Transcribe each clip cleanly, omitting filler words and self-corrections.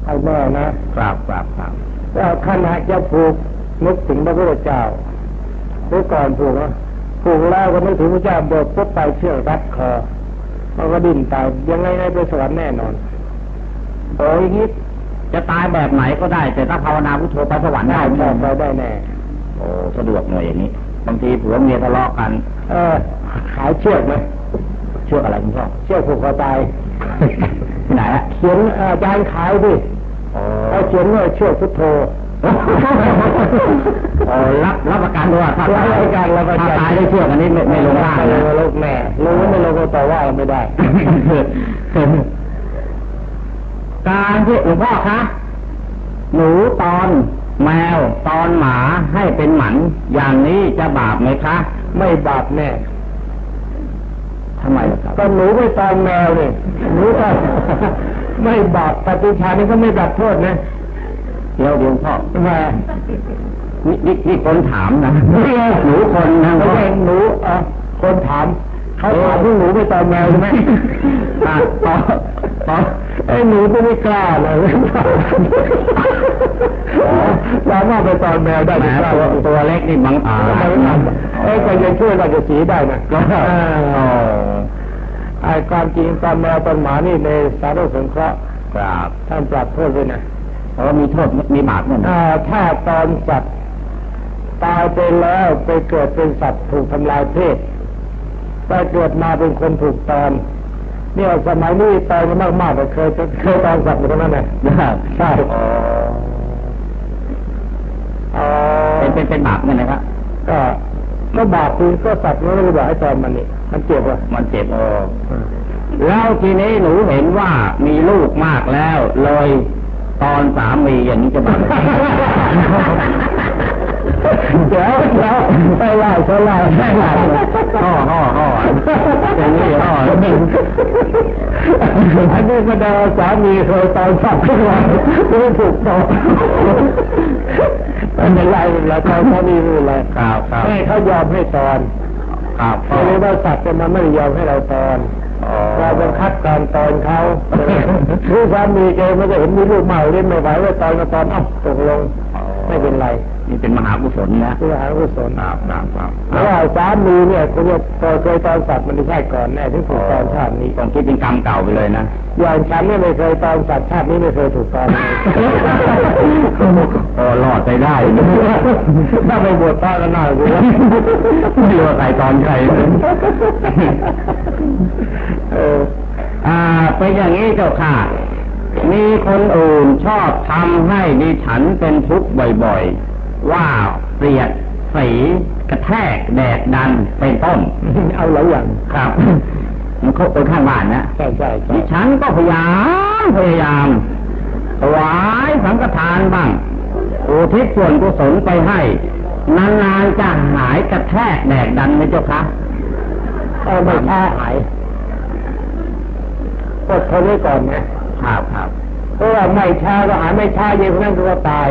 ให้แน่นะครับแล้วขณะจะผูกนึกถึงพระพุทธเจ้าหรือก่อนผูกนะผูกแล้วก็นึกถึงพระเจ้าเบิกพุทธไปเชือกรัดคอมันก็ดิ้นตายยังไงไปสวรรค์แน่นอนโอ้ยนี่จะตายแบบไหนก็ได้แต่ถ้าภาวนาพุทโธไปสวรรค์ได้ไปได้แน่โอ้สะดวกหน่อยอย่างนี้บางทีผัวเมียทะเลาะกันขายเชือกไหมเชือกอะไรคุณพ่อเชือกผูกคอตายไหนฮะเขียนอาจารย์ขายดิเขาเขียนว่าเชือกพุทโธรับประกันด้วยถ้าตายได้เชือกอันนี้ไม่ลงล่างนะลงแม่ลงไม่ลงก็ต่อว่าไม่ได้การที่หลวงพ่อคะหนูตอนแมวตอนหมาให้เป็นหมันอย่างนี้จะบาปไหมคะไม่บาปแน่ทำไมล่ะครับก็หนูไปตอนแมวนี่หนูก็ไม่บาปปฏิชานี่ก็ไม่บาปโทษนะเดี๋ยวพ่อมานี่คนถามนะหนูคนนะไม่ใช่หนูคนถามเขาถามที่หนูไปตอนแมวใช่ไหมไอ้หนูก็ไม่กล้าเลยเราว่าไปตอนแมวได้ตัวเล็กนี่บังอาจก็ยังช่วยราชสีได้นะไอ้ความจริงตอนแมวตอนหมานี่ในสารสงเคราะห์ครับท่านปรับโทษด้วยนะมีโทษมีบาปนั่นถ้าตอนสัตว์ตายไปแล้วไปเกิดเป็นสัตว์ถูกทำลายเพศไปเกิดมาเป็นคนถูกตอนเนี่ยสมัยนี้ตายมันมากๆแต่เคยตอนสัตว์อยู่ตรงนั้นไงใช่เป็นบาปนั่นนะครับก็บาปคือก็สัตว์มันไม่ได้บอกให้ตอนมันนี่มันเจ็บว่ะมันเจ็บแล้วทีนี้หนูเห็นว่ามีลูกมากแล้วเลยตอนสามีอย่างนี้จะบาปเดี๋ยวไปไล่ห่ออย่างนี้อันนี้ก็ได้สามีเคยตอนสัตว์ทุกวันไม่ถูกต้องไม่ไล่แล้วเขานี่รู้เลยให้เขายอมให้ตอนเพราะว่าสัตว์มันไม่ยอมให้เราตอนเราบังคับการตอนเขาคือสามีแกไม่ได้เห็นมีลูกใหม่เล่นไม่ไหวว่าตอนก็ตอนตกลงไม่เป็นไรนี่เป็นมหากุศลนะมหากุศลเพราะว่าสามีเนี่ยคุณจะเคยตอนสัตว์มันไม่ใช่ก่อนแน่ถึงถูกตอนชาตินี้ต้องคิดเป็นกรรมเก่าไปเลยนะอย่างฉันเนี่ยไม่เคยตอนสัตว์ชาตินี้ไม่เคยถูกตอนรอดไปได้ถ้าไปบวชพระก็น่าดูไม่รู้ใครตอนใครเป็นอย่างนี้เจ้าค่ะมีคนอื่นชอบทำให้ดิฉันเป็นทุกข์บ่อยๆว่าเปลี่ยนสีกระแทกแดดดันเป็นต้นเอาหลายอย่างครับมันเขาคนข้างบ้านนะใช่ดิฉันก็พยายามถวายสังฆทานบ้างอุทิศส่วนกุศลไปให้นานๆจะหายกระแทกแดดดันไหมเจ้าคะไม่แค่หายกดเขาไว้ก่อนนะครับเพราะว่าไม่ช้าก็หายไม่ช้าเย็นนั่นก็ตาย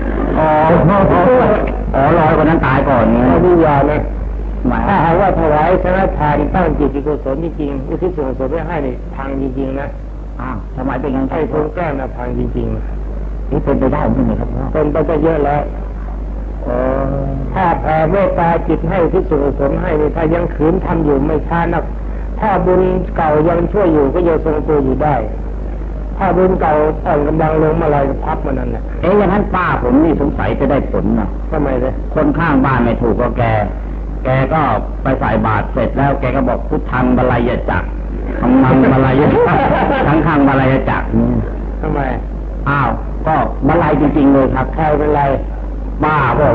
รอยคนนั้นตายก่อนนี่ยานะถ้าหากว่าถวายสังฆทานตั้งจิตกุศลจริงๆอุทิศส่วนกุศลให้นี่ทางจริงๆนะทำไมเป็นงั้นให้คนแก้นะทางจริงๆนี่เป็นไปได้ไหมครับเป็นไปได้เยอะแล้วถ้าแผ่เมตตาจิตให้อุทิศส่วนกุศลให้นี่ถ้ายังขืนทำอยู่ไม่ช้านักถ้าบุญเก่ายังช่วยอยู่ก็ยังทรงตัวอยู่ได้ถ้าบุญเก่าอ่อนกำลังลงมาอะไรพับมันนั่นแหละอย่างนั้นป้าผมนี่สงสัยจะได้ผลนะทำไมเลยคนข้างบ้านไม่ถูกก็แกก็ไปใส่บาตรเสร็จแล้วแกก็บอกพุทธังบาลายจักธรรมังบาลายจักทั้งข้างบาลายจักทำไมก็บาลายจริงๆเลยครับใครเป็นไรบ้าผม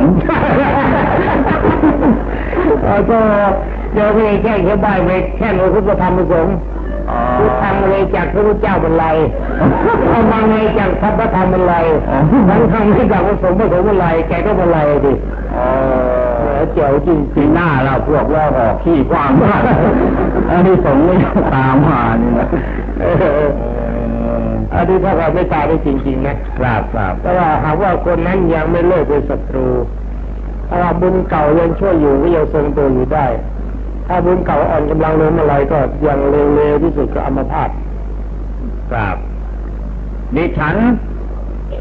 ก็เดี๋ยวไม่แค่บ้านไม่แค่หนูพุทธธรรมประสงค์พุทธังเลยจากพระพุทธเจ้าเป็นไรเอามาไงจากพระธรรมเป็นไรทั้งทำให้จากพระสงฆ์เป็นไรแกก็เป็นไรดิเจ๋วจริงๆหน้าเราพวกว่าออกขี้กว้างมากอันนี้สงฆ์ไม่ตามมานี่นะอันนี้ถ้าเราไม่ตายได้จริงๆนะครับแต่ว่าหากว่าคนนั้นยังไม่เลิกเป็นศัตรูถ้าบุญเก่ายังช่วยอยู่ก็ยังทรงตัวอยู่ได้ถ้าบุญเก่าอ่อนกำลังลงอะไรก็ยังเร็วๆที่สุดก็อัมพาตครับดิฉัน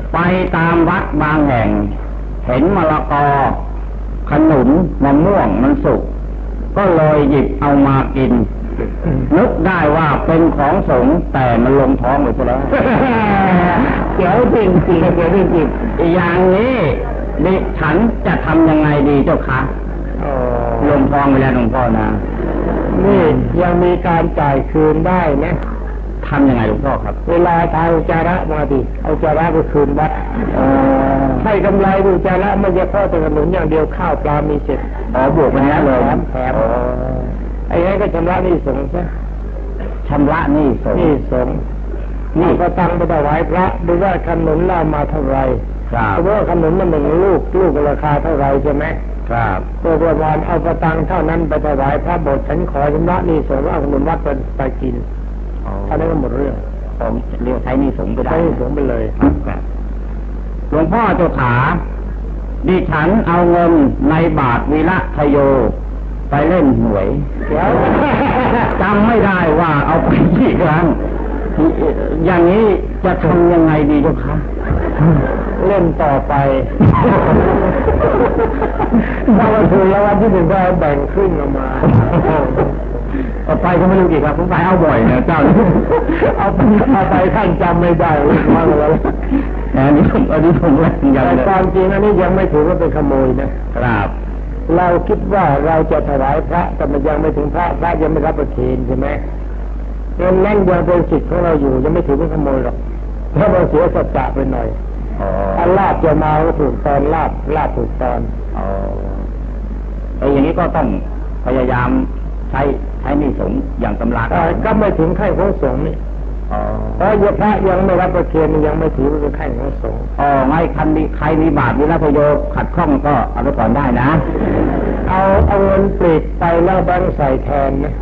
ไปตามวัดบางแห่งเห็นมะละกอขนุนมะม่วงมันสุกก็เลยหยิบเอามากินนึกได้ว่าเป็นของสงฆ์แต่มันลงท้องไปซะแล้วเดี๋ยวจริงจริงเดี๋ยวจริงอย่างนี้ดิฉันจะทำยังไงดีเจ้าคะลงท้องไปแล้วหลวงพ่อนะนี่ยังมีการจ่ายคืนได้นะทำยังไงหลวงพ่อครับเวลาทายอุจจาระมาดิเอาอุจจาระไปคืนวัดให้กำไรอุจจาระไม่ใช่พ่อแต่ขนุนอย่างเดียวข้าวปลามีเสร็จบวกไปแล้วเลยแถมไอ้นี่ก็ชำระหนี้สงฆ์ซะชำระหนี้สงฆ์นี่ก็ตั้งไปถวายพระดูว่าขนุนเรามาเท่าไรเพราะว่าขนุนมัน1 ลูกราคาเท่าไรใช่ไหมครับตัวประมาณเอาประตังเท่านั้นไปถวายพระโบสถ์ฉันขอชำระหนี้สงฆ์เอาขนุนวัดไปกินท่านได้ก็หมดเรื่องผมเรียกใช้หนี้สงฆ์ไปได้ใช้หนี้สงฆ์ไปเลยหลวงพ่อเจ้าขาดิฉันเอาเงินในบาทวีระทโยไปเล่นหวยจำไม่ได้ว่าเอาไปกี่ครั้งอย่างนี้จะทำยังไงดีเจ้าคะเล่นต่อไปถ้าวันถูกแล้ววันที่1ก็แบ่งครึ่งออกมาเอาไปก็ไม่รู้กี่ครับผมไปเอาบ่อยนะเจ้าเอาไปท่านจำไม่ได้มาแล้วอันนี้ผมแรงยังแต่ความจริงอันนี้ยังไม่ถือว่าเป็นขโมยนะครับเราคิดว่าเราจะถวายพระแต่มันยังไม่ถึงพระยังไม่รับประเคนใช่ไหมเงินนั่นยังเป็นสิทธิ์ของเราอยู่ยังไม่ถือเป็นขโมยหรอกถ้าเราเสียสัจจะไปหน่อยถ้าลาบจะมาก็ถูกตอนลาบถูกตอนอย่างนี้ก็ต้องพยายามใช้หนี้สงฆ์อย่างตำราก็ไม่ถึงขั้นของสงฆ์นี่เพราะพระยังไม่รับประเคนยังไม่ถือเป็นขั้นของสงฆ์ไม่ใครมีบาปวิรัตโยขัดข้องก็เอาไปก่อนได้นะเอาเงินปลีกไปแล้วแบงค์ใส่แทนนะ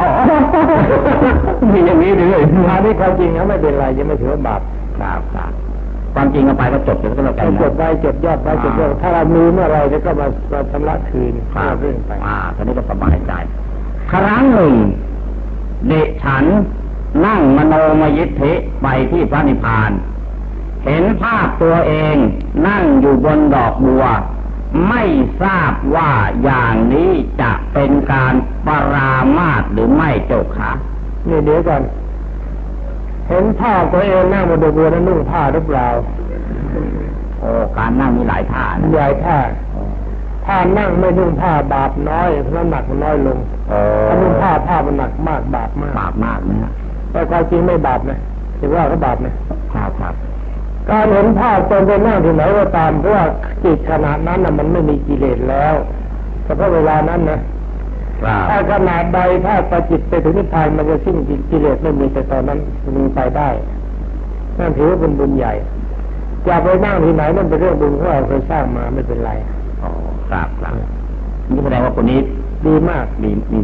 มีอย่างนี้ด้วยอันนี้ความจริงเขาไม่เป็นไรยังไม่ถือว่าบาปครับความจริงเอาไปก็จบแล้วก็แล้วกันจบไปจบยอดไปจบยอดถ้าเรามีเมื่อไรก็มาชำระคืนเรื่องไปตอนนี้ก็สบายใจครั้งหนึ่งเด็กฉันนั่งมโนมยิทธิไปที่พระนิพพานเห็นภาพตัวเองนั่งอยู่บนดอกบัวไม่ทราบว่าอย่างนี้จะเป็นการปรามาสหรือไม่เจ้าค่ะนี่เดี๋ยวก่อนเห็นภาพตัวเองนั่งบนดอกบัวนั้นนุ่งผ้าหรือเปล่าการนั่งมีหลายท่าหลายท่าถ้านั่งไม่นุ่งผ้าบาปน้อยน้ำหนักมันน้อยลงถ้านุ่งผ้ามันหนักมากบาปมากนะแต่ความจริงไม่บาปนะถือว่าเขาบาปนะครับการเห็นภาพตนไปนั่งที่ไหนก็ตามเพราะว่าจิตขณะนั้นมันไม่มีกิเลสแล้วเฉพาะเวลานั้นนะถ้าขณะใดถ้าประจิตไปถึงนิพพานมันจะสิ้นกิเลสไม่มีแต่ตอนนั้นมันไปได้นั่นถือว่าเป็นบุญใหญ่จะไปนั่งที่ไหนนั่นเป็นเรื่องบุญที่เราเคยสร้างมาไม่เป็นไรครับนี่แสดงว่าคนนี้ดีมาก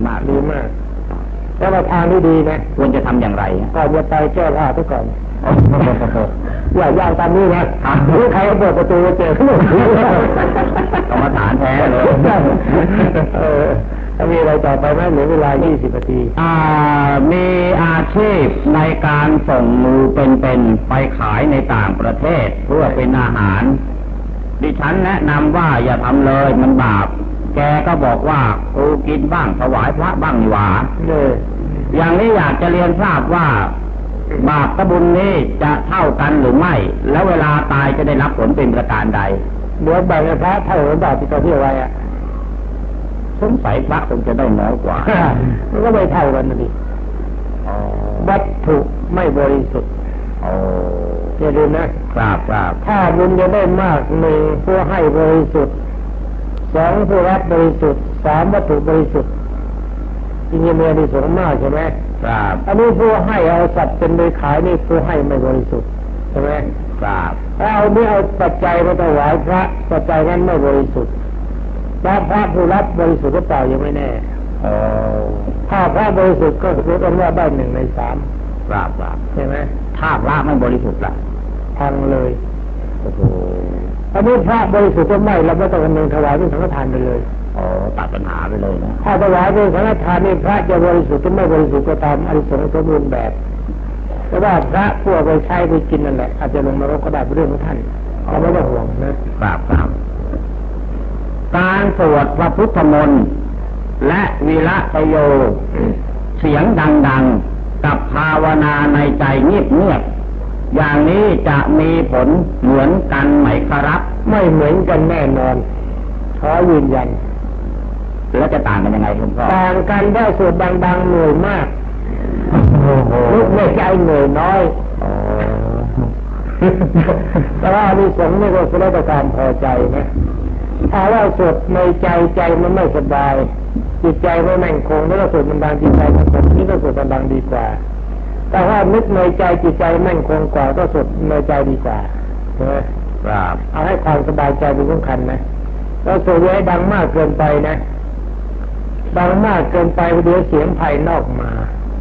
แต่ว่าทางนี้ดีนะควรจะทำอย่างไรก่อนจะไปแก้ผ้าทุกก่อนอย่าตามนี้นะหรือใครก็เปิดประตูเจอขึ้นมากรรมฐานแท้เลยถ้ามีอะไรต่อไปไหมเหลือเวลา20 นาทีมีอาชีพในการส่งงูเป็นไปขายในต่างประเทศเพื่อเป็นอาหารดิฉันแนะนำว่าอย่าทำเลยมันบาปแกก็บอกว่ากูกินบ้างถวายพระบ้างหวาอย่างนี้อยากจะเรียนทราบว่าบาปกับบุญนี้จะเท่ากันหรือไม่แล้วเวลาตายจะได้รับผลเป็นประการใดเดี๋ยวแบ่งพระเท่าหรือบาปที่เขาเที่ยวไว้สงสัยพระคงจะได้น้อยกว่ามันก็ไม่เท่ากันนะดิวัตถุไม่บริสุทธิ์อย่าลืมนะครับถ้าบุญจะได้มาก1ผู้ให้บริสุทธิ์2ผู้รับบริสุทธิ์3วัตถุบริสุทธิ์จริงๆมีอานิสงส์มากใช่ไหมครับอันนี้ผู้ให้เอาสัตว์เป็นไปขายนี่ผู้ให้ไม่บริสุทธิ์ใช่ไหมครับเอาปัจจัยมาถวายพระปัจจัยนั้นไม่บริสุทธิ์พระผู้รับบริสุทธิ์หรือเปล่ายังไม่แน่ถ้าพระบริสุทธิ์ก็ถือว่าได้1 ใน 3 ครับใช่ไหมถ้าพระไม่บริสุทธิ์ล่ะพังเลยอันนี้พระบริสุทธิ์ก็ไม่เราไม่ต้องคำนึงถวายเป็นสังฆทานไปเลยตัดปัญหาไปเลยนะถ้าถวายเป็นสังฆทานนี่พระจะบริสุทธิ์หรือไม่บริสุทธิ์ก็ตามอานิสงส์สมบูรณ์แบบแต่ว่าพระพวกไปใช้ไปกินนั่นแหละอาจจะลงนรกก็ได้เป็นเรื่องของท่านเราไม่ต้องห่วงนะครับการสวดพระพุทธมนต์และวิระตโยเสียงดังๆกับภาวนาในใจเงียบๆอย่างนี้จะมีผลเหมือนกันไหมครับไม่เหมือนกันแน่นอนขอยืนยันแล้วจะต่างกันยังไงคุณพ่อต่างกันได้สวดดังๆเหนื่อยมากลูกไม่ใจเหนื่อยน้อยแต่ว่ามีสงฆ์นี่ก็แสดงความพอใจนะถ้าว่าสวดในใจมันไม่สบายจิตใจไม่มั่นคงแล้วก็สวดมันดังจิตใจมันคงนี่ก็สวดมันดังดีกว่าแต่ว่านึกในใจจิตใจมั่นคงกว่าก็สวดในใจดีกว่าครับเอาให้ความสบายใจเป็นสำคัญนะเราสวดให้ดังมากเกินไปนะดังมากเกินไปเดี๋ยวเสียงภายนอกมา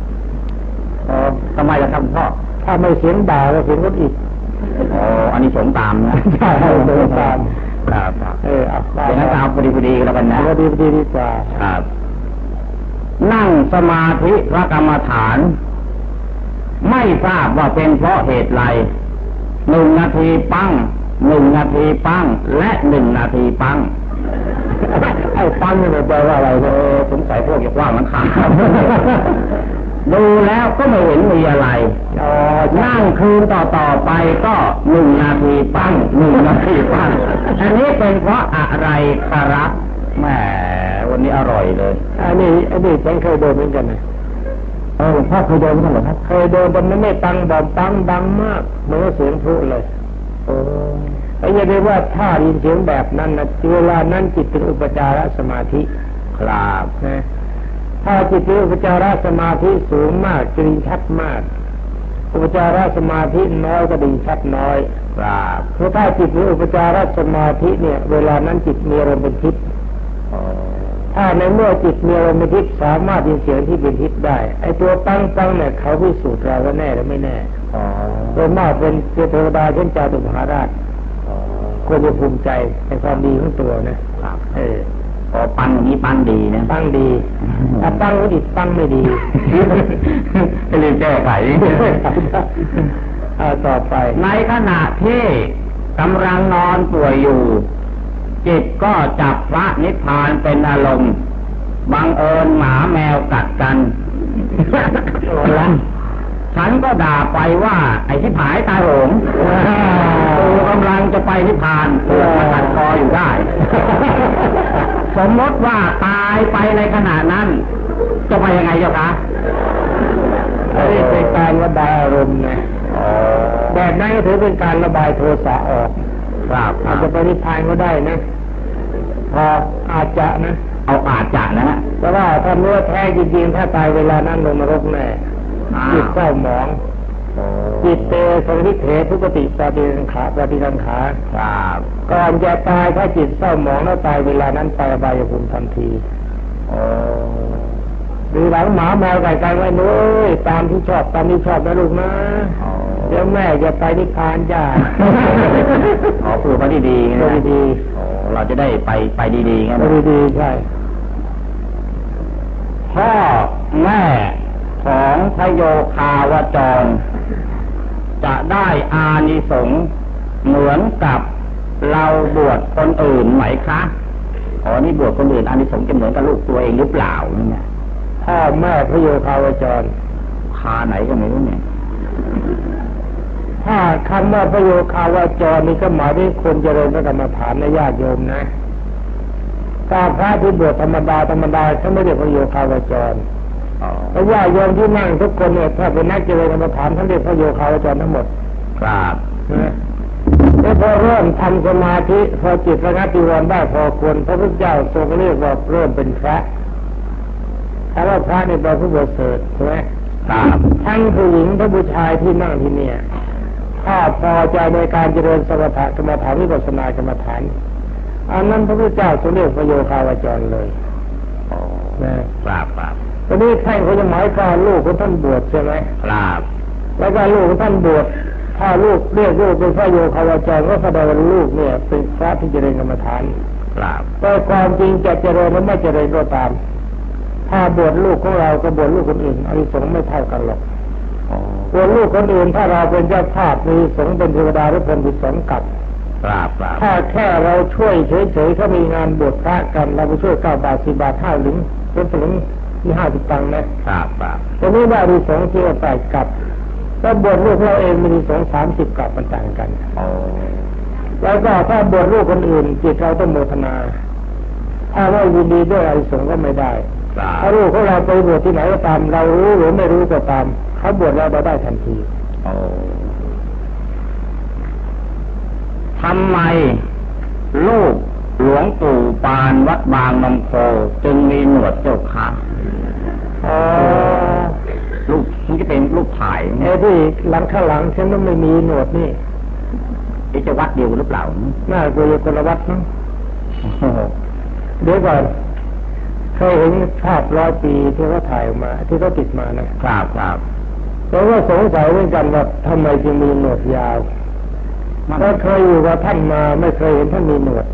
ทำไมล่ะครับพ่อถ้าไม่เสียงด่าก็เสียงรถอีกอันนี้สงตามนะใช่สงตามครับอย่างนั้นเอาพอดีแล้วกันนะพอดีดีกว่าครับนั่งสมาธิพระกรรมฐานไม่ทราบว่าเป็นเพราะเหตุไร1 นาทีปั้ง1 นาทีปั้งและ1 นาทีปั้งไอ้ปั้งนี่แปลว่าอะไรสงสัยพวกจะว่ามันขาดดูแล้วก็ไม่เห็นมีอะไรนั่งคืนต่อไปก็1 นาทีปั้ง1 นาทีปั้งอันนี้เป็นเพราะอะไรครับแหมวันนี้อร่อยเลยอันนี้ฉันเคยโดนเหมือนกันนะพ่อเคยโดนเหมือนกันเหรอครับเคยโดนแต่ไม่ปังแบบปังดังมากเหมือนเสียงพลุเลยไอ้อย่าเรียกว่าถ้ายินเสียงแบบนั้นนะเวลานั้นจิตเป็นอุปจารสมาธิครับนะถ้าจิตเป็นอุปจารสมาธิสูงมากจะดีชัดมากอุปจารสมาธิน้อยก็ดีชัดน้อยครับเพราะถ้าจิตเป็นอุปจารสมาธิเนี่ยเวลานั้นจิตมีอารมณ์เป็นทิพย์ถ้าในเมื่อจิตมีอารมณ์เป็นทิพย์สามารถยินเสียงที่เป็นทิพย์ได้ไอ้ตัวปังเนี่ยเขาพิสูจน์เราว่าแน่หรือไม่แน่โดยมากเป็นเทวดาเช่นจาตุมหาราชควรจะภูมิใจในความดีของตัวนะครับปังนี้ปังดีนะปังดีแต่ปังไม่ดีปังไม่ดีก็เลยแก้ไขต่อไปในขณะที่กำลังนอนป่วยอยู่จิตก็จับพระนิพพานเป็นอารมณ์บังเอิญหมาแมวกัดกันฉันก็ด่าไปว่าไอ้ที่ผายตายโหงกูกำลังจะไปนิพพานมาตัดคออยู่ได้สมมติว่าตายไปในขณะนั้นจะไปยังไงเจ้าคะนี่เป็นการระบายอารมณ์นะแบบนั้นก็ถือเป็นการระบายโทสะออกครับอาจจะไปนิพพานก็ได้นะพออาจจะนะเอาอาจจะนะแต่ว่าถ้าเนื้อแท้จริงๆถ้าตายเวลานั้นลงนรกแน่จิตเศร้าหมองจิตเตสังวิเททุกติปฏิสังขาครับก่อนจะตายถ้าจิตเศร้าหมองแล้วตายเวลานั้นไปอบายภูมิทันทีหรือหลังหมาแมวไก่กันไว้นู้ยตามที่ชอบนะลูกนะเดี๋ยวแม่จะไปนิพพานจ้าพูดมาดีๆนะดีเราจะได้ไปดีๆงั้นดีๆใช่พ่อแม่ของพโยคาวจรจะได้อานิสงส์เหมือนกับเราบวชคนอื่นไหมคะนี่บวชคนอื่นอานิสงส์จะเหมือนกับลูกตัวเองหรือเปล่าเนี่ยพ่อแม่พโยคาวจรคาไหนก็ไม่รู้เนี่ยถ้าคำว่าพโยคาวจรนี่ก็หมายถึงคนเจริญพระกรรมฐานในญาติโยมนะถ้าพระที่บวชธรรมดาเขาไม่ได้พโยคาวจรเพราะว่าโยมที่นั่งทุกคนเนี่ยถ้าเป็นนักเจริญกรรมฐานทั้งเรียกพระโยคาวจรทั้งหมดครับแล้วพอเริ่มทำสมาธิพอจิตระงับนิวรณ์ได้พอควรพระพุทธเจ้าทรงเรียกว่าเริ่มเป็นพระถ้าว่าพระนี่เป็นผู้บริสุทธิ์ใช่ไหมครับทั้งผู้หญิงทั้งผู้ชายที่นั่งที่เนี่ยถ้าพอใจในการเจริญสมถะกรรมฐานวิปัสสนากรรมฐานอันนั้นพระพุทธเจ้าทรงเรียกพระโยคาวจรเลยครับตอนนี้ท่านเขาจะหมายความลูกของท่านบวชใช่ไหมครับแล้วก็ลูกของท่านบวชถ้าลูกเรียกลูกเป็นพระโยคาวจรก็แสดงว่าลูกเนี่ยเป็นพระที่เจริญกรรมฐานครับแต่ความจริงจะเจริญหรือไม่เจริญก็ตามถ้าบวชลูกของเราก็บวชลูกคนอื่นอานิสงส์ไม่เท่ากันหรอกบวชลูกคนอื่นถ้าเราเป็นเจ้าภาพมีสงฆ์เป็นเทวดาหรือพรหมเป็นสงฆ์กับถ้าแค่เราช่วยเฉยๆเขามีงานบวชพระกันเราไปช่วย9 บาท10 บาท5 หลึงเป็นสลึงที่50 ตังค์นะครับตรงนี้ได้ดีสงฆ์ที่ว่า8 กับถ้าบวชลูกเราเองมีสงฆ์30 กับมันต่างกันแล้วก็ถ้าบวชลูกคนอื่นจิตเราต้องโมทนาถ้าเรายินดีด้วยอานิสงส์ก็ไม่ได้ถ้าลูกของเราไปบวชที่ไหนก็ตามเรารู้หรือไม่รู้ก็ตามเขาบวชแล้วเราได้ทันทีทำไมลูกหลวงปู่ปานวัดบางนำโพจึงมีหนวดเจ้าค่ะลูกนี่จะเป็นลูกถ่ายที่หลังข้างหลังฉันต้องไม่มีหนวดนี่จะวัดเดียวหรือเปล่าน่าจะอยู่คนละวัดมั้งเดี๋ยวก่อนเคยเห็นภาพ100 ปีที่เขาถ่ายออกมาที่เขาติดมานะครับแล้วก็สงสัยเหมือนกันว่าทำไมจึงมีหนวดยาวก็เคยอยู่กับท่านมาไม่เคยเห็นท่านมีหนวด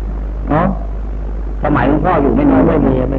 สมัยหลวงพ่ออยู่ไม่มีหล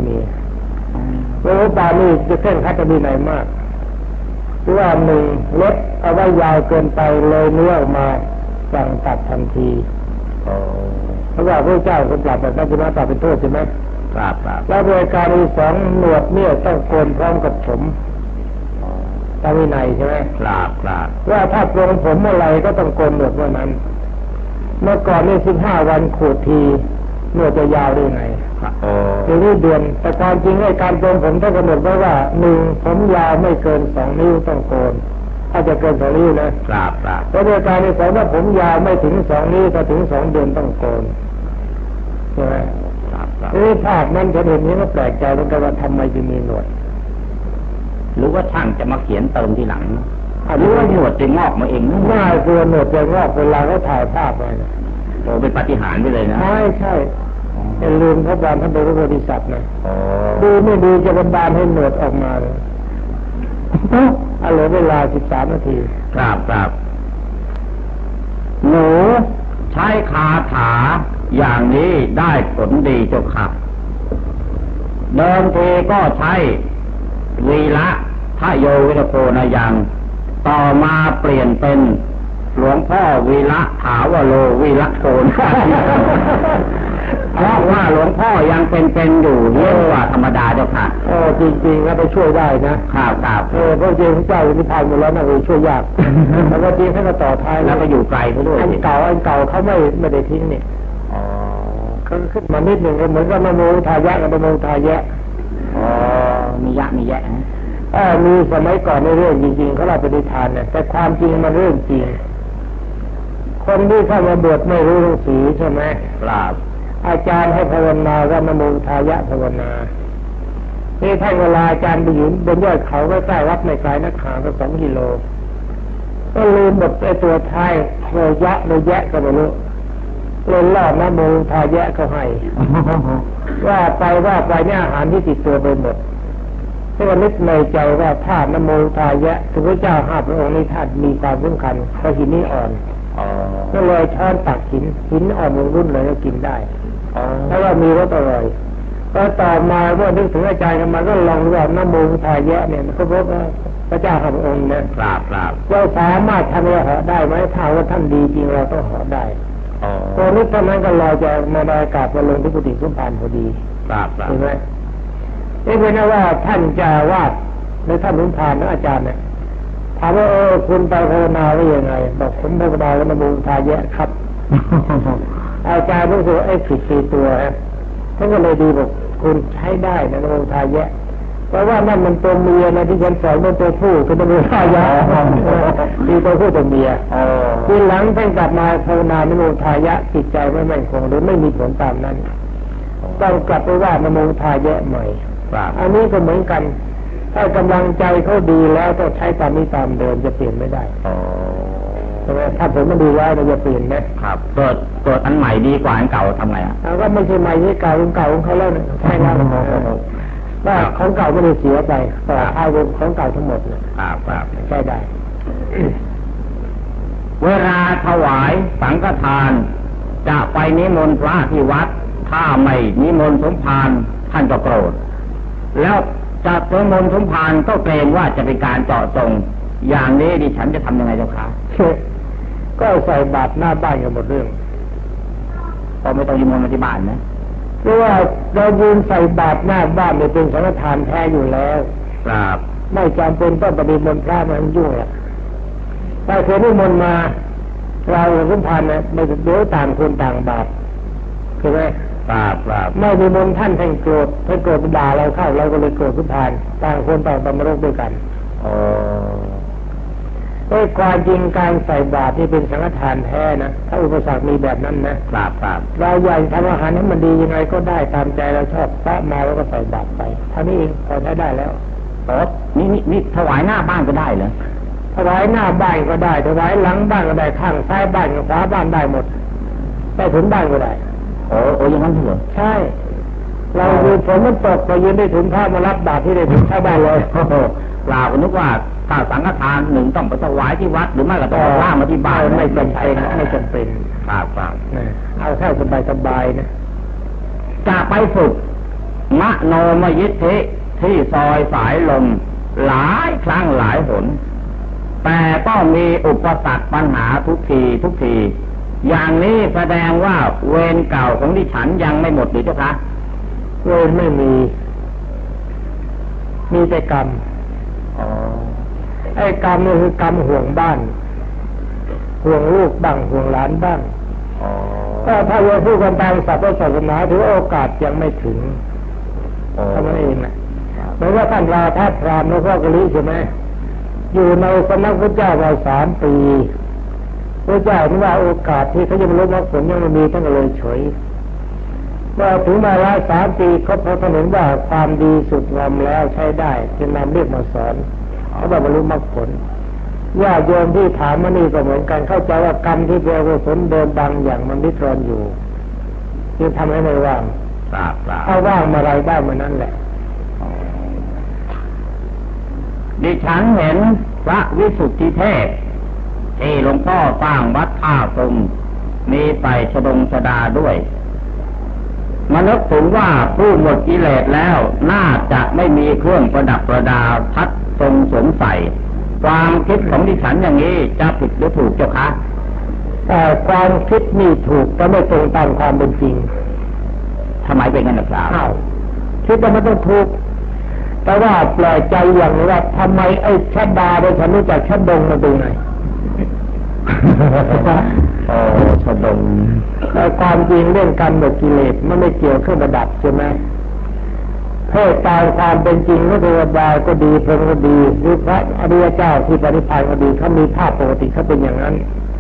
วงตานี่จะเคร่งครัดกับวินัยมากเพราะว่าหนึ่งเล็บเอาไว้ยาวเกินไปเลยเนื้อออกมาสั่งตัดทันทีเพราะว่าพระเจ้าทรงปรับแบบนั้นจะมาตัดเป็นโทษใช่ไหมแล้วโดยการที่2หนวดเนี่ยต้องโกนพร้อมกับผมตามวินัยใช่ไหมว่าถ้าโกนผมเมื่อไรก็ต้องโกนหนวดเมื่อนั้นเมื่อก่อนนี่15 วันขูดทีหนวดจะยาวได้ไงทีนี้เดือนแต่ความจริงในการโกนผมต้องกำหนดไว้ว่า1ผมยาวไม่เกิน2 นิ้วต้องโกนถ้าจะเกิน2 นิ้วนะแล้วโดยการที่2ว่าผมยาวไม่ถึง2 นิ้วถ้าถึง2 เดือนต้องโกนใช่ไหมภาพนั้นฉันเห็นนี้ก็แปลกใจเหมือนกันว่าทำไมจึงมีหนวดหรือว่าช่างจะมาเขียนเติมทีหลังหรือว่าหนวดจะงอกมาเองน่ากลัวหนวดจะงอกเวลาเขาถ่ายภาพไปเป็นปาฏิหาริย์ไปเลยนะใช่อย่าลืมพระบาทท่านเป็นพระโพธิสัตว์นะดูไม่ดูจะบันดาลให้หนวดออกมาเลยเหลือเวลา13 นาทีครับหนูใช้คาถาอย่างนี้ได้ผลดีเจ้าค่ะเดิมทีก็ใช้วีระทะโยวิรโกนายังต่อมาเปลี่ยนเป็นหลวงพ่อวีระถาวโรวีระโกนเพราะว่าหลวงพ่อยังเป็นอยู่เยอะกว่าธรรมดาเจ้าค่ะจริงๆก็ไปช่วยได้นะครับเพราะจริงพระเจ้านิพพานหมดแล้วนะช่วยยากแล้วก็จริงให้มาต่อท้ายแล้วก็อยู่ไกลไปด้วยอันเก่าเขาไม่ได้ทิ้งนี่ก็ขึ้นมานิดหนึ่งก็เหมือนกับนโมทายะกับนโมทายะมียะมีสมัยก่อนในเรื่องจริงๆเขาเราปฏิทานเนี่ยแต่ความจริงมันเรื่องจริงคนที่เข้ามาบวชไม่รู้หนังสือใช่ไหมอาจารย์ให้ภาวนาว่านโมทายะภาวนานี่ท่านเวลาอาจารย์ไปอยู่บนยอดเขาใกล้ๆวัดไม่ไกลนักหาก็2 กิโลก็ลืมหมดไอ้ตัวท้ายเลยแยะก็ไม่รู้เลยล่อนโมทายะเขาให้ว่าไปเนี่ยอาหารที่ติดตัวไปหมดก็นึกในใจว่าธาตุนโมทายะพระเจ้า5 พระองค์นี้ธาตุมีความสำคัญเพราะหินนี้อ่อนก็เลยช้อนตักหินอ่อนรุ่นเลยก็กินได้ถ้าว่ามีรสอร่อยก็ต่อมาเมื่อนึกถึงอาจารย์กันมาก็ลองว่านโมทายะเนี่ยก็พบว่าพระเจ้า5 พระองค์นะเราสามารถทำให้เหาะได้ไหมถ้าว่าท่านดีจริงเราต้องเหาะได้ตอนนี้เท่านั้นก็รอจะมาในอากาศมาลงที่กุฏิสุพรรณพอดีเห็นไหมนี่เป็นว่าท่านจะวาดในท่านสุพรรณนะอาจารย์เนี่ยถามว่าคุณไปภาวนาไว้ยังไงบอกผมภาวนาแล้วนโมทายะครับอาจารย์รู้สึกผิดตัวท่านก็เลยดีบอกคุณใช้ได้นะนโมทายะเพราะว่านั่นมันตัวเมียนะที่ฉันสอนมันตัวผู้คือนโมทายะมีตัวผู้ตัวเมียทีหลังท่านกลับมาภาวนานโมทายะจิตใจไม่มั่นคงหรือไม่มีผลตามนั้นต้องกลับไปว่านโมทายะใหม่อันนี้ก็เหมือนกันถ้ากำลังใจเขาดีแล้วต้องใช้ตามนี้ตามเดิมจะเปลี่ยนไม่ได้ใช่ไหมถ้าผมมันดีแล้วเราจะเปลี่ยนไหมครับเกิดอันใหม่ดีกว่าอันเก่าทำไงก็ไม่ใช่ใหม่ที่เก่าของเขาแล้วใช่แล้วว่าของเก่าไม่ได้เสียไปต่อท้ายของเก่าทั้งหมดครับใช่ได้เวลาถวายสังฆทานจะไปนิมนต์พระที่วัดถ้าไม่นิมนต์สมภารท่านก็โกรธแล้วจะนิมนต์สมภารก็เกรงว่าจะเป็นการเจาะจงอย่างนี้ดิฉันจะทำยังไงเจ้าคะก็ใส่บาตรหน้าบ้านกันหมดเรื่องก็ไม่ต้องยืมเงินมาที่บ้านนะเพราะว่าเรายืนใส่บาตรหน้าบ้านเนี่ยเป็นสังฆทานแท้อยู่แล้วครับไม่จำเป็นต้องปฏิมนต์พระมันยุ่งอ่ะถ้าเคยนิมนต์มาเราสัมพันธ์เนี่ยไม่เดี๋ยวต่างคนต่างบาปใช่ไหมครับไม่นิมนต์ท่านโกรธท่านโกรธด่าเราเข้าเราก็เลยโกรธสัมพันธ์ต่างคนต่างบำรุงด้วยกันด้วยความจริงการใส่บาตรนี่เป็นสังฆทานแท้นะถ้าอุปสรรคมีแบบนั้นนะครับเราอยากทำอาหารให้มันดียังไงก็ได้ตามใจเราชอบพระมาแล้วก็ใส่บาตรไปเท่านี้เองพอใช้ได้แล้วนี่ถวายหน้าบ้านก็ได้เหรอถวายหน้าบ้านก็ได้ถวายหลังบ้านก็ได้ข้างซ้ายบ้านกับขวาบ้านได้หมดได้ถุนบ้านก็ได้โอ้ยังงั้นเหรอใช่เราดูฝนมันตกไปยืนได้ถุนผ้ามารับบาตรที่ได้ถุนเข้าบ้านเลยเปล่าก็นึกว่าถ้าสังฆทานหนึ่งต้องไปถวายที่วัดหรือไม่ก็ต้องล่ามาที่บ้านไม่จำเป็นครับเอาแค่สบายนะจะไปฝึกมโนมยิทธิที่ซอยสายลมหลายครั้งหลายหนแต่ต้องมีอุปสรรคปัญหาทุกทีอย่างนี้แสดงว่าเวรเก่าของดิฉันยังไม่หมดหรือเจ้าคะเวรไม่มีแต่กรรมไอ้กรรมนี่คือกรรมห่วงบ้านห่วงลูกบ้างห่วงหลานบ้างก็ถ้าเราพูดกันตามศาสนาถือโอกาสยังไม่ถึงเท่านั้นเองนะเหมือนว่าท่านราธาพรามแล้วก็กะลิใช่ไหมอยู่ในสำนักพระเจ้ามา3 ปีพระเจ้านี่ว่าโอกาสที่เขาจะบรรลุมรรคผลยังไม่มีท่านก็เลยเฉยเมื่อถึงมาแล้ว3 ปีเขาพอเห็นว่าความดีสุดงอมแล้วใช้ได้จึงนำเรียกมาสอนเขาบรรลุมรรคผลญาติโยมที่ถามมานี่ก็เหมือนกันเข้าใจว่ากรรมที่เป็นกุศลเดิมบางอย่างมันริดรอนอยู่จึงทำให้ไม่ว่างถ้าว่างมาไรได้เมื่อนั้นแหละดิฉันเห็นพระวิสุทธิเทพที่หลวงพ่อสร้างวัดท่าตุมมีใส่ชดงชดาด้วยมานึกถึงว่าผู้หมดกิเลสแล้วน่าจะไม่มีเครื่องประดับประดาพัดทรงสวมใส่ความคิดของดิฉันอย่างนี้จะผิดหรือถูกเจ้าคะแต่ความคิดนี่ถูกแต่ไม่ตรงตามความเป็นจริงทำไมเป็นงั้นล่ะครับคิดว่ามันต้องถูกแต่ว่าแปลกใจอย่างนี้ว่าทำไมไอ้ชดาเนี่ยฉันรู้จักชดงมาดูไงชดงแต่ความจริงเรื่องการหมดกิเลสมันไม่เกี่ยวเครื่องประดับใช่ไหมเพศตามความเป็นจริงก็เทวดาก็ดีพรหมก็ดีหรือพระอริยเจ้าที่ปฏิภาณก็ดีเขามีภาพปกติเขาเป็นอย่างนั้น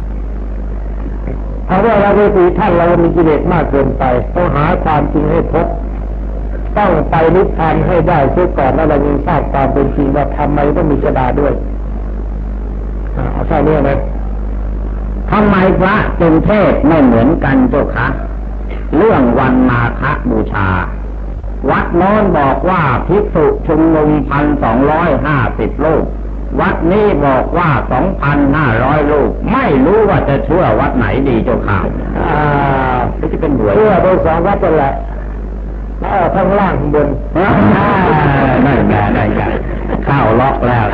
เพราะว่าเราไปท่านเรามีกิเลสมากเกินไปต้องหาความจริงให้พบต้องไปนิพพานให้ได้เสียก่อนแล้วเราจึงทราบความเป็นจริงว่าทำไมต้องมีชดาด้วยเอาแค่นี้นะทำไมพระจึงเทศไม่เหมือนกันเจ้าคะเรื่องวันมาฆบูชาวัดโน้นบอกว่าภิกษุชุมนุม 1,250 รูปวัดนี้บอกว่า 2,500 รูปไม่รู้ว่าจะเชื่อวัดไหนดีเจ้าค่ะไม่จะเป็นหวยเชื่อโดย2 วัดแหละแล้วข้างล่างข้างบนได้เข้าล็อกแล้ว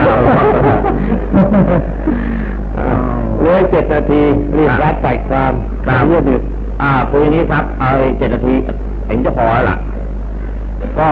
เหลือ7 นาทีรีบรัดใส่ความยืดคุยนี้ครับเอา7 นาทีเห็นจะพอแล้วล่ะก็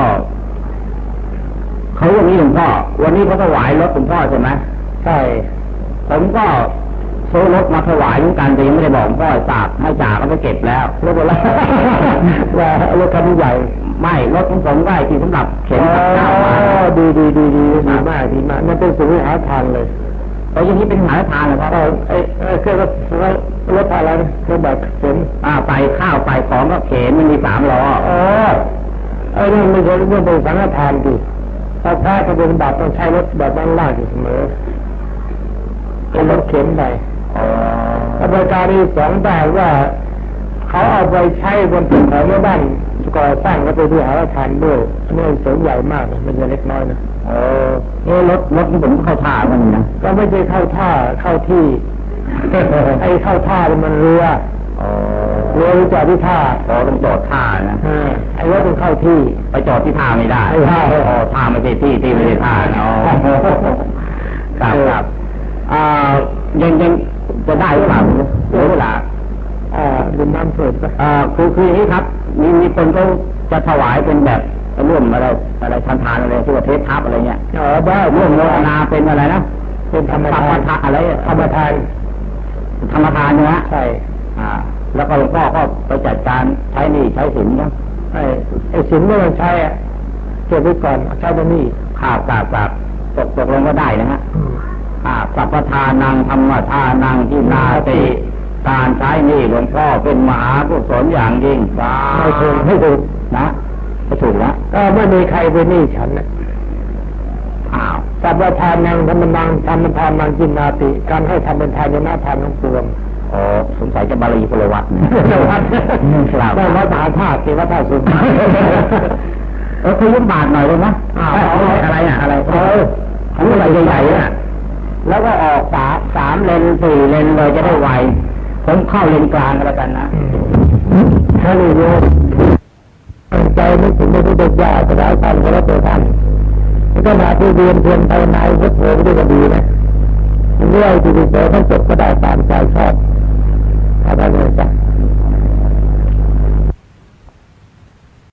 เขาอย่างนี้หลวงพ่อวันนี้เขาถวายรถหลวงพ่อใช่ไหมใช่ผมก็ซื้อรถมาถวายเหมือนกันแต่ยังไม่ได้บอกหลวงพ่อให้จ่าก็ไปเก็บแล้วรถอะไรว่ารถคันใหญ่ไม่รถของผมได้ที่สำหรับเข็นกับข้าวมาดีมากนั่นเป็นสุริหาทานเลยอย่างนี้เป็นหาทานเหรอครับเครื่องรถอะไรรถแบบเข็นไปข้าวไปของก็เข็นมันมี3 ล้อไอ้นี่ไม่ใช่เรื่องเป็นสังฆทานดิถ้าพระจะเป็นบาปต้องใช้รถแบบนั้นลากอยู่เสมอเป็นรถเข็นไปบริการที่2ได้ว่าเขาเอาไปใช้บนตึกของแม่บ้านก่อสร้างก็ไปดูหาทานด้วยนี่สูงใหญ่มากไม่ใช่เล็กน้อยนะรถผมเข้าท่ามันนะก็ไม่ใช่เข้าท่าเข้าที่ไอ้เข้าท่ามันเรือจอดที่ท่าต้องจอดท่านะไอ้รถต้องเข้าที่ไปจอดที่ท่าไม่ได้ท่าไม่ใช่ที่ไม่ใช่ท่าครับยังจะได้หรือเปล่าเวลาดื่มน้ำเถิดคืออย่างนี้ครับมีคนเขาจะถวายเป็นแบบร่วมอะไรทานอะไรที่ว่าเทปทับอะไรเงี้ยได้ร่วมโมทนาเป็นอะไรนะเป็นธรรมทานอะไรธรรมทานเนื้อใช่แล้วก็หลวงพ่อก็ไปจัดการใช้หนี้ใช้สินนะไอ้สินไม่ต้องใช้เก็บไว้ก่อนใช้ตรงนี้ข้าวกราบตกลงก็ได้นะฮะสัพพทานังธรรมทานังที่นาติการใช้หนี้หลวงพ่อเป็นมหากุศลอย่างยิ่งไม่ถูกนะไม่ถูกนะก็ไม่มีใครเป็นหนี้ฉันนะสัพพทานังธรรมนังธรรมทานังจินนาติการให้ทำเป็นทานยนาทานทั้งปวงสงสัยจะบาลีพลวัตวัดได้วัดมหาธาตุที่วัดท่าสุนขยืมบาทหน่อยเลยนะอะไรอะไรอะไรใหญ่ๆแล้วก็ออก3 เลน 4 เลนเลยจะได้ไวผมเข้าเลนกลางก็แล้วกันนะถ้านี่โยมใจนึกถึงพระพุทธเจ้าจะได้ทำก็แล้วแต่ท่านก็มาที่เรียนเพียงภายในพุทโธด้วยก็ดีนะเรื่อยที่ดีเสทั้งจบก็ได้ตามใจชอบอะไรเลยจ้ะ